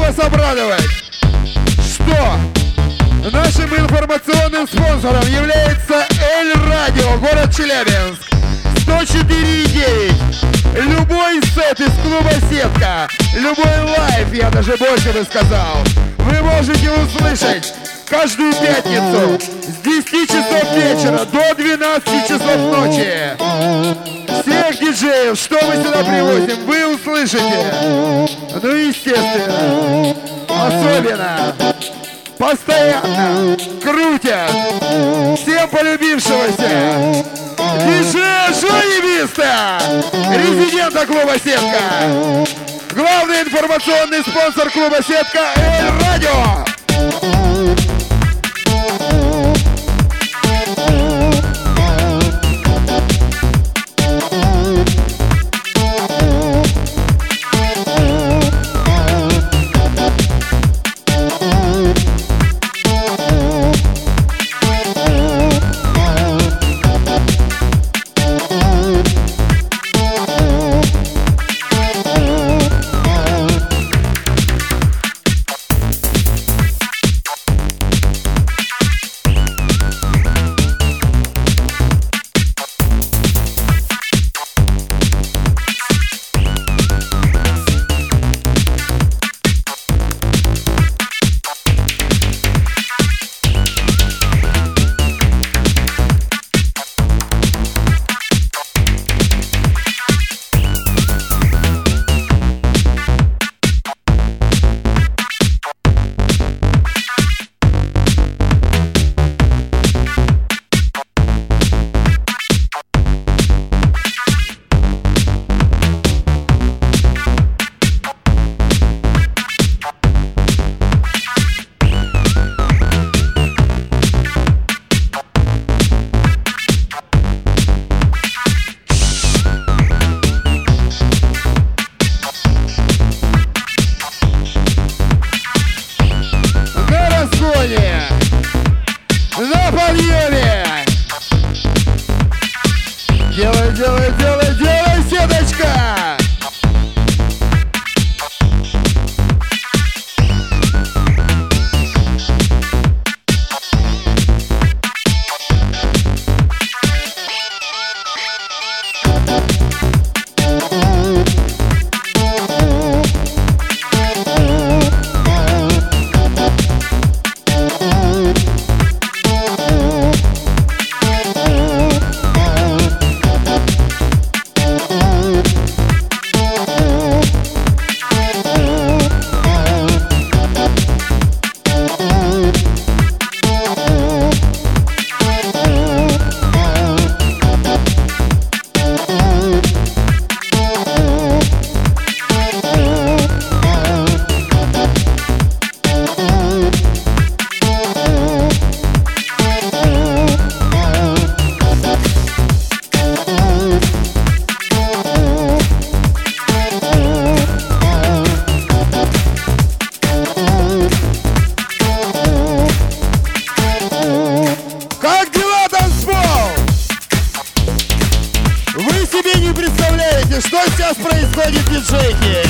вас обрадовать, что нашим информационным спонсором является Эль Радио, город Челябинск, 104,9. Любой сет из клуба «Сетка», любой лайв, я даже больше бы сказал, вы можете услышать каждую пятницу с 10 часов вечера до 12 часов ночи. Всех диджеев, что мы сюда привозим, вы услышите. Ну, естественно, особенно, постоянно крутят всем полюбившегося диджея Шоебиста, резидента клуба «Сетка». Главный информационный спонсор клуба «Сетка» Эль Радио. На подъеме! Делай, делай, делай, делай, Сеточка! Вы себе не представляете, что сейчас происходит в диджейке.